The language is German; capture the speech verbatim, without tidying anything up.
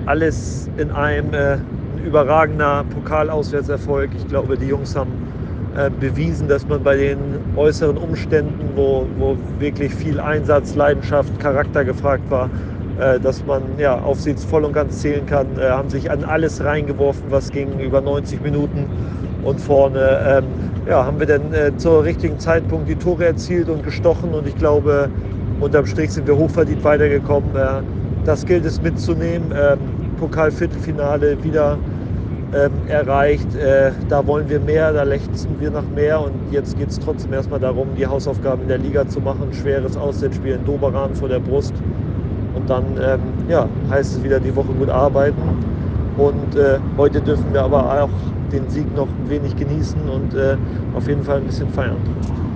alles in einem äh, ein überragender Pokalauswärtserfolg. Ich glaube, die Jungs haben äh, bewiesen, dass man bei den äußeren Umständen, wo, wo wirklich viel Einsatz, Leidenschaft, Charakter gefragt war, äh, dass man ja, auf sie voll und ganz zählen kann. Äh, haben sich an alles reingeworfen, was ging, über neunzig Minuten. Und vorne ähm, ja, haben wir dann äh, zur richtigen Zeitpunkt die Tore erzielt und gestochen. Und ich glaube, unterm Strich sind wir hochverdient weitergekommen. Äh, das gilt es mitzunehmen. Ähm, Pokal-Viertelfinale wieder ähm, erreicht. Äh, da wollen wir mehr, da lechzen wir nach mehr. Und jetzt geht es trotzdem erstmal darum, die Hausaufgaben in der Liga zu machen. Schweres Auswärtsspiel in Doberan vor der Brust. Und dann ähm, ja, heißt es wieder die Woche gut arbeiten. Und äh, heute dürfen wir aber auch den Sieg noch ein wenig genießen und äh, auf jeden Fall ein bisschen feiern.